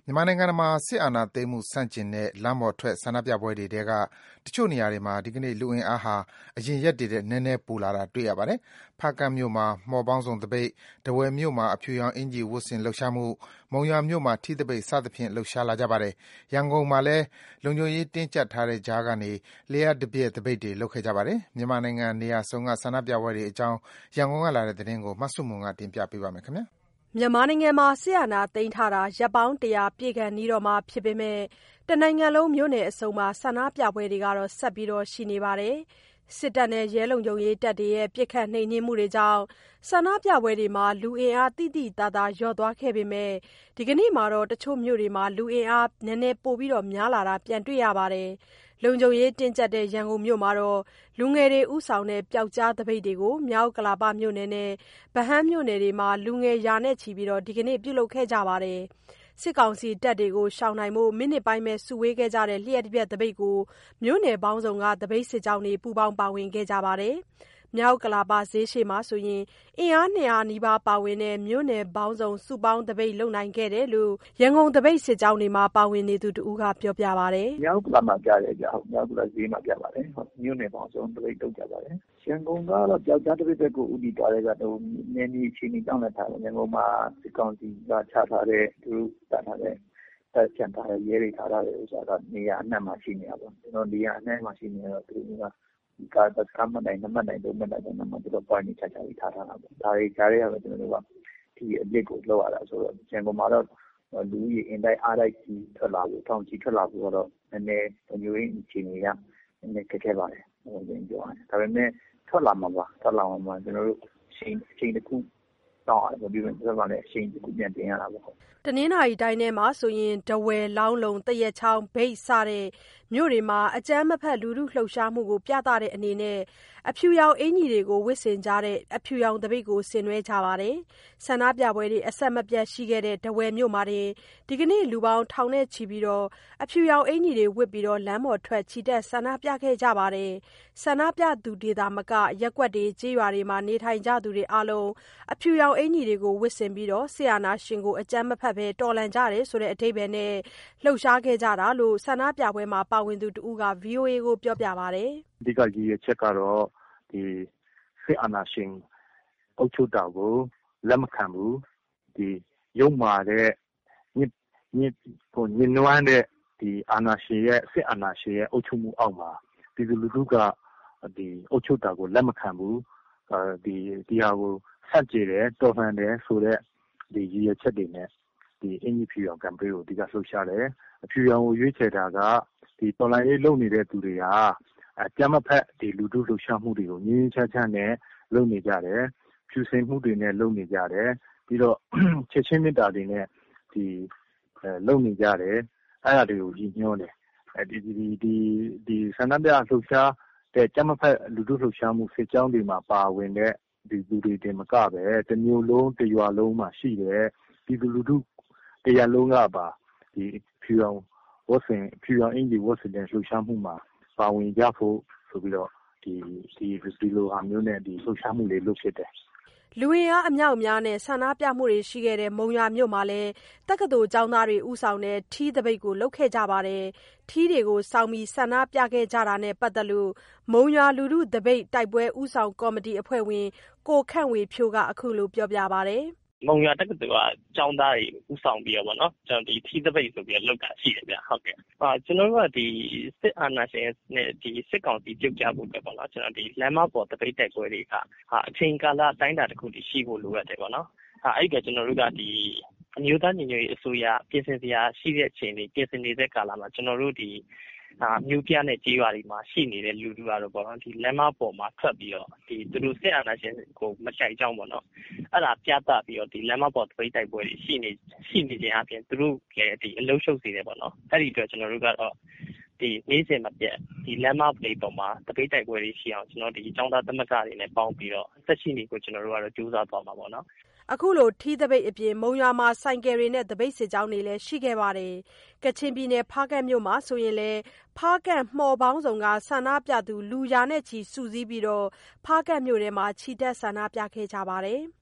မြန်မာနိုင်ငံမှာစစ်အာဏာသိမ်းမှုဆန့်ကျင်တဲ့လမ်းပေါ်ထွက်ဆန္ဒပြပွဲတွေထဲကတချို့နေရာတွေမှာဒီကနေ့လူအင်အားဟာအရင်ရက်တွေထက်နည်းနည်းပိုလာတာတွေ့ရပါတယ်။ဖားကန့်မြို့မှာမှော်ပေါင်းစုံသပိတ်၊ထားဝယ်မြို့မှာအဖြူရောင်အင်္ကျီဝတ်ဆင်လှုပ်ရှားမှု၊မုံရွာမြို့မှာထီးသပိတ်စသဖြင့်လှုပ်ရှားလာကြပါတယ်။ရန်ကုန်မှာလည်းလုံခြုံရေးတင်းကျပ်ထားတဲ့ကြားကနေလ ျှပ်တပြက်သပိတ်တွေလုပ်ခဲ့ကြပါတယ်။မြန်မာနိုင်ငံနေရာစုံကဆန္ဒပြပွဲတွေအကြောင်းရန်ကုန်ကလာတဲ့သတင်းကိုမဆုမွန်ကတင်ပြပေးထားပါတယ်။မြန်မာနိုင်ငံမှာစစ်အာဏာသိမ်းထားတာရက်ပေါင်း100ပြည့်ခါနီးတော့မှာဖြစ်ပေမဲ့တနိုင်ငံလုံးမြို့နယ်အစုံမှာဆန္ဒပြပွဲတွေကတော့ဆက်ရှိနေပါတယ်။စစ်တပ်နဲ့ရဲတပ်တွေရဲ့ပစ်ခတ်နှိမ်နင်းမှုတွေကြောင့်ဆန္ဒပြပွဲတွေမှာလူအင်အားသိသိသာသာလျော့သွားခဲ့ပေမဲ့ဒီကနေ့မှာတော့တချို့မြို့တွေမှာလူအင်အားနည်းနည်းပိုများလာတာပြန်တွေ့ရပါတယ်။လုံခြုံရေးတင်းကျပ်တဲ့ရန်ကုန်မြို့မှာတော့လူငယ်တွေဦးဆောင်တဲ့ပျောက်ကြားသပိတ်တွေကိုမြောက်ဥက္ကလာပမြို့နယ်နဲ့ဗဟန်းမြို့နယ်တွေမှာလူငယ်ရာနဲ့ချီဒီကနေ့ပြုလုပ်ခဲ့ကြပါတယ်။စစ်ကောင်စီတပ်တွေကိုရှောင်နိုင်ဖို့မိနစ်ပိုင်းပဲစုဝေးခဲ့ကြတဲ့လ ျှပ်တပြက်သပိတ်ကိုမြို့နယ်ပေါင်းစုံကသပိတ်စစ်ကြောင်းတွေပူးပေါင်းပါဝင်ခဲ့ကြပါတယ်။မြောက်ဥက္ကလာပဈေးရှေ့မှာဆိုရင်အင်အား200နီးပါးပါဝင်တဲ့မြို့နယ်ပေါင်းစုံစုပေါင်းသပိတ်လုပ်နိုင်ခဲ့တယ်လို့ရန်ကုန်သပိတ်စစ်ကြောင်းတွေမှာပါဝင်နေသူတဦးကပြောပြပါတယ်။မြောက်ဥက္ကလာမှာကြားတယ်ကြာမြောက်ဥက္ကလာဈေးမှာပြပါတယ်။မြို့နယ်ပေါင်းစုံသပိတ်လုပ်ကြပါတယ်။ရန်ကုန်ကတော့ကြောက်ကြားသပိတ်ဘက်ကိုဦးတည်သွားတဲ့ကတော့နယ်မြေအခြေအနေကြောင့်လည်းထားတယ်။ရန်ကုန်မှာစစ်ကောင်စီကချထားတဲ့သူတတ်ထားတဲ့တပ်ချန်ထားတဲ့ရဲတွေထားတဲ့ဥစ္စာကနေရာအနှံ့မှာရှိနေတာပေါ့။ကျွန်တော်နေရာအနှံ့မှာရှိနေတော့သူတို့ကဒီကားကမှတ်နိုင်နံပါတ်နိုင်တော့မှတ်နိုင်တယ်မှသူတို့ point ချချပြီးထားတာပေါ့။ဒါတွေကြားရတော့ကျွန်တော်တို့ကဒီအလစ်ကိုလောက်ရတာဆိုတော့ရန်ကုန်မှာတော့လူကြီးအင်တိုက်အားတိုက်ကြီးထွက်လာလို့ထောင်ကြီးထွက်လာလို့တော့နည်းနည်းမျိုးရင်းအခြေအနေကနည်းနည်းခက်ခဲပါတယ်။ဟိုတင်ပြောရတယ်။ဒါပေမဲ့ထွက်လာမှာကျွန်တော်တို့ချိန်တစ်ခုတော့ဒီလိုပြောပါနဲ့ချိန်တစ်ခုပြန်တင်ရတာပေါ့။တနင်္သာရီတိုင်းထဲမှာဆိုရင်ထားဝယ်လောင်းလုံတရက်ချောင်းမြိတ်စတဲ့မြို့တွေမှာအကြမ်းမဖက်လူထုလှုပ်ရှားမှုကိုပြသတဲ့အနေနဲ့အဖြူရောင်အင်္ကျီတွေကိုဝတ်ဆင်ကြတဲ့အဖြူရောင်သပိတ်ကိုဆင်နွှဲကြပါတယ်။ဆန္ဒပြပွဲတွေအဆက်မပြတ်ရှိခဲ့တဲ့ထားဝယ်မြို့မှာဒီကနေ့လူပေါင်းထောင်နဲ့ချီပြီးအဖြူရောင်အင်္ကျီတွေဝတ်ပြီးလမ်းပေါ်ထွက်ချီတက်ဆန္ဒပြခဲ့ကြပါတယ်။ဆန္ဒပြသူတွေသာမကရပ်ကွက်တွေကျေးရွာတွေမှာနေထိုင်ကြသူတွေအားလုံးအဖြူရောင်အင်္ကျီတွေကိုဝတ်ဆင်ပြီးစစ်အာဏာရှင်ကိုအကြမ်းမဖက်ဘဲတော်လှန်ကြတယ်ဆိုတဲ့အဓိပ္ပာယ်နဲ့လှုပ်ရှားခဲ့ကြတာလို့ဆန္ဒပြပွဲမှာပါဝင်သူတဦးက VOA ကိုပြောပြပါတယ်။အဓိကကြီးရဲ့ချက်ကတော့ဒီစစ်အာဏာရှင်အုပ်ချုပ်တာကိုလက်မခံဘူးဒီရုံမာတဲ့ညင်နွမ်းတဲ့ဒီအာဏာရှင်ရဲ့စစ်အာဏာရှင်ရဲ့အုပ်ချုပ်မှုအောက်မှာပြည်သူလူထုကဒီအုပ်ချုပ်တာကိုလက်မခံဘူးဒီဟာကိုဆန့်ကျင်တယ်တော်လှန်တယ်ဆိုတဲ့ဒီရည်ရွယ်ချက်တွေနဲ့ဒီအင်ဂျီဖြူရောင်ကမ်ပိန်းကိုအဓိကလှုပ်ရှားတယ်အဖြူရောင်ကိုရွေးချယ်တာကဒီတော်လှန်ရေးလုပ်နေတဲ့သူတွေဟာကြမ်းမဖက်ဒီလူထုလှုပ်ရှားမှုတွေကိုငြင်းချမ်းနဲ့လုပ်နေကြတယ်ဖြူစင်မှုတွေနဲ့လုပ်နေကြတယ်ပြီးတော့ချက်ချင်းမြတ်တာတွေနဲ့ဒီလုပ်နေကြတယ်အဲ့ဒါတွေကိုရည်ညွှန်းတယ်ဒီဆန္ဒပြလှုပ်ရှားတဲ့ကြမ်းမဖက်လူထုလှုပ်ရှားမှုစစ်ကြောင်းတွေမှာပါဝင်တဲ့ဒီလူတွေတင်မကပဲတမျိုးလုံးတရွာလုံးမှာရှိတဲ့ပြည်သူလူထုတရားလုံးကပါဒီဖြူရောင်အင်ဂျီဝတ်ဆင်တဲ့လှုပ်ရှားမှုမှာပါဝင်ကြဖို့ဆိုပြီးတော့ဒီလိုဟာမျိုးနဲ့ဒီလှုပ်ရှားမှုလေးလုပ်ဖြစ်တယ်လူအင်အားအမြောက်အများနဲ့ဆန္ဒပြမှုတွေရှိခဲ့တဲ့မုံရွာမြို့မှာလည်းတက္ကသိုလ်ကျောင်းသားတွေဦးဆောင်တဲ့ထီးသပိတ်ကိုလုပ်ခဲ့ကြပါတယ်။ထီးတွေကိုစောင်းပြီးဆန္ဒပြခဲ့ကြတာနဲ့ပတ်သက်လို့မုံရွာလူထုသပိတ်တိုက်ပွဲဦးဆောင်ကော်မတီအဖွဲ့ဝင်ကိုခန့်ဝေဖြိုးကအခုလိုပြောပြပါတယ်။မုံရွာတက္ကသိုလ်ကကျောင်းသားတွေဦးဆောင်ပြီးတော့ဗောနော်ကျွန်တော်ဒီထီးသပိတ်ဆိုပြီးလောက်တာရှိတယ်ဗျဟုတ်ကဲ့ကျွန်တော်တို့ကဒီစစ်အာဏာရှင်နဲ့ဒီစစ်ကောင်စီပြုတ်ကြဖို့ပဲဗောနော်ကျွန်တော်ဒီလမ်းမပေါ်သပိတ်တိုက်ပွဲတွေကအချိန်ကာလတိုင်းတာတစ်ခုတည်းရှိဖို့လိုရတယ်ဗောနော်အဲ့ကကျွန်တော်တို့ကဒီအမျိုးသားညီညွတ်ရေးအစိုးရပြင်ဆင်စရာရှိတဲ့အချိန်တွေပြင်ဆင်နေတဲ့ကာလမှာကျွန်တော်တို့ဒီမြို့ပြနဲ့ကြေးရွာတွေမှာရှိနေတဲ့လူတွေကတော့ပေါ့နော်ဒီလမ်းမပေါ်မှာထွက်ပြီးတော့ဒီသူတို့စစ်အာဏာရှင်ကိုမကြိုက်ကြောင်းပေါ့နော်အဲ့ဒါပြသပြီးတော့ဒီလမ်းမပေါ်သပိတ်တိုက်ပွဲတွေရှိနေခြင်းအပြင်သူတို့လည်းဒီအလုံးရှုပ်စေတယ်ပေါ့နော်အဲ့ဒီအတွက်ကျွန်တော်တို့ကတော့ဒီနေ့စဉ်မပြတ်ဒီလမ်းမပလေးပေါ်မှာတပိတ်တိုက်ပွဲတွေရှိအောင်ကျွန်တော်ဒီအကြောင်းသားသမဂ္ဂတွေနဲ့ပေါင်းပြီးတော့ဆက်ရှိနေကိုကျွန်တော်တို့ကတော့ကြိုးစားသွားမှာပေါ့နော်အခုလိုထီးသပိတ်အပြင်မုံရွာမှာဆိုင်ကယ်တွေနဲ့သပိတ်စစ်ကြောင်းတွေလည်းရှိခဲ့ပါတယ်။ကချင်ပြည်နယ်ဖားကန့်မြို့မှာဆိုရင်လည်းဖားကန့်မှော်ပေါင်းစုံကဆန္ဒပြသူလူရာနဲ့ချီစုစည်းပြီးဖားကန့်မြို့ထဲမှာချီတက်ဆန္ဒပြခဲ့ကြပါတယ်။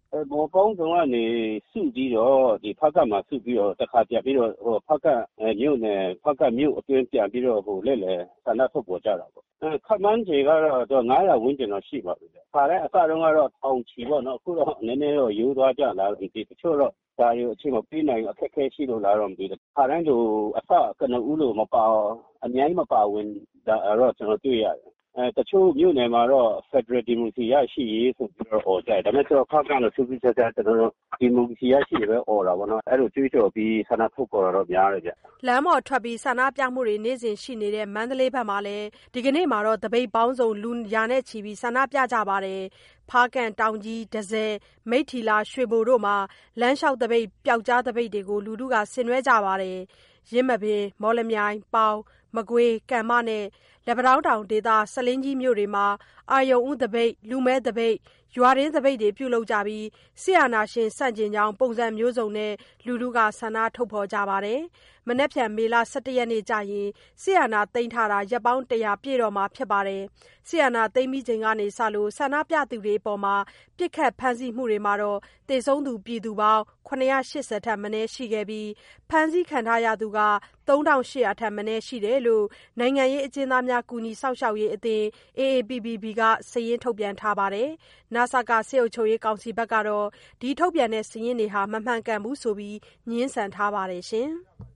မော်ပေါင်းဆောင်ကနေစုပြီးတော့ဒီဖက်ကမှာစုပြီးတော့တစ်ခါပြပြီးတော့ဖက်ကမြို့နယ်ဖက်ကမြို့အတွင်းပြန်ပြီးတော့လဲဆန္ဒထုတ်ပေါ်ကြတာပေါ့ခမန်းကြီးကတော့900ဝန်းကျင်တော့ရှိပါပြီခါတဲ့အစတုန်းကတော့ထောင်ချီပေါ့နော်အခုတော့နည်းနည်းတော့ရိုးသွားကြလာဒီတချို့တော့ဒါရီအချိန်မပြေးနိုင်အခက်ခဲရှိလို့လာတော့မသိဘူးခါတိုင်းလိုအစကနဦးလို့မပါအများကြီးမပါဝင်ဒါတော့ကျွန်တော်တွေ့ရတယ်တချို့မြို့နယ်မှာတော့ Federal Democracy ရရှိရေးဆိုပြီးတော့အော်ကြတယ်ဒါပေမဲ့ကျွန်တော်ဖောက်ကန်လို့သူစစ်ချက်ကျွန်တော် Democracy ရရှိရေးပဲအော်တာပေါ့နော်အဲ့လိုကြွေးကြော်ပြီးဆန္ဒထုတ်ပေါ်တော့များတယ်ဗျလမ်းပေါ်ထွက်ပြီးဆန္ဒပြမှုတွေနေ့စဉ်ရှိနေတဲ့မန္တလေးဘက်မှာလည်းဒီကနေ့မှာတော့တပိတ်ပေါင်းစုံလူရာနဲ့ချီပြီးဆန္ဒပြကြပါတယ်ဖားကန်တောင်ကြီးဒဇယ်မိထီလာရွှေဘိုတို့မှာလမ်းလျှောက်တပိတ်ပျောက်ကြားတပိတ်တွေကိုလူထုကဆင်နွှဲကြပါတယ်ရင်းမပင်မော်လမြိုင်ပေါင်မကွေးကံမနဲ့လက်ပတောင်းတောင်ဒေသဆလင်းကြီးမြို့တွေမှာအာယုံဦးတပိတ်လူမဲတပိတ်ရွာရင်းတပိတ်တွေပြုလုပ်ကြပြီးဆီအာနာရှင်စန့်ကျင်ကြောင်းပုံစံမျိုးစုံနဲ့လူထုကဆန္ဒထုတ်ဖော်ကြပါတယ်မနက်ဖြန်မေလ17ရက်နေ့ကျရင်ဆီအာနာသိမ်းထားတာရက်ပေါင်း100ပြည့်တော့မှာဖြစ်ပါတယ်ဆီအာနာသိမ်းပြီးချိန်ကနေစလို့ဆန္ဒပြသူတွေအပေါ်မှာပြစ်ခတ်ဖမ်းဆီးမှုတွေမှာတော့တေဆုံးသူပြည်သူပေါင်း980ထက်မနည်းရှိခဲ့ပြီးဖမ်းဆီးခံထားရသူက3800ထက်မနည်းရှိတယ်လို့နိုင်ငံရေးအကျဉ်းသားများကူညီစောင့်ရှောက်ရေးအသင်း AAPPB ကစာရင်းထုတ်ပြန်ထားပါတယ်။နစကစစ်အုပ်ချုပ်ရေးကောင်စီဘက်ကတော့ဒီထုတ်ပြန်တဲ့စာရင်းတွေဟာမမှန်ကန်ဘူးဆိုပြီးငြင်းဆန်ထားပါတယ်ရှင်။